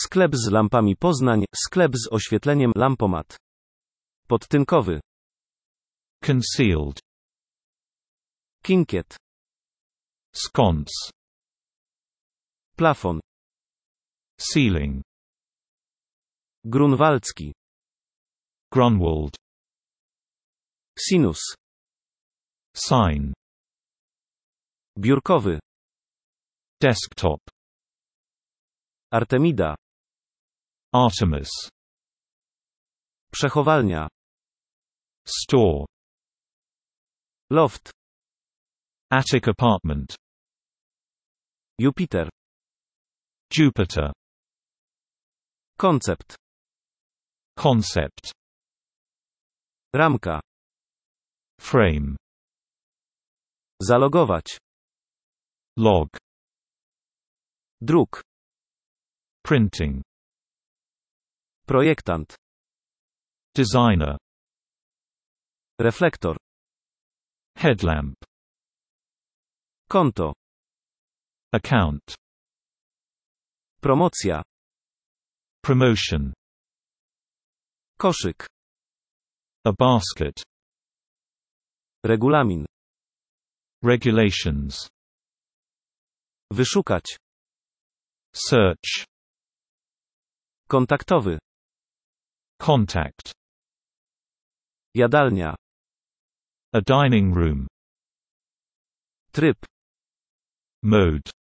Sklep z lampami Poznań, sklep z oświetleniem lampomat. Podtynkowy. Concealed. Kinkiet. Sconce. Plafon. Ceiling. Grunwaldzki. Grunwald. Sinus. Sine. Biurkowy. Desktop. Artemida. Artemis. Przechowalnia. Store. Loft. Attic apartment. Jupiter. Jupiter. Koncept. Concept. Ramka. Frame. Zalogować. Log. Druk. Printing. Projektant. Designer. Reflektor. Headlamp. Konto. Account. Promocja. Promotion. Koszyk. A basket. Regulamin. Regulations. Wyszukać. Search. Kontaktowy. Contact. Jadalnia. A dining room. Tryb. Mode.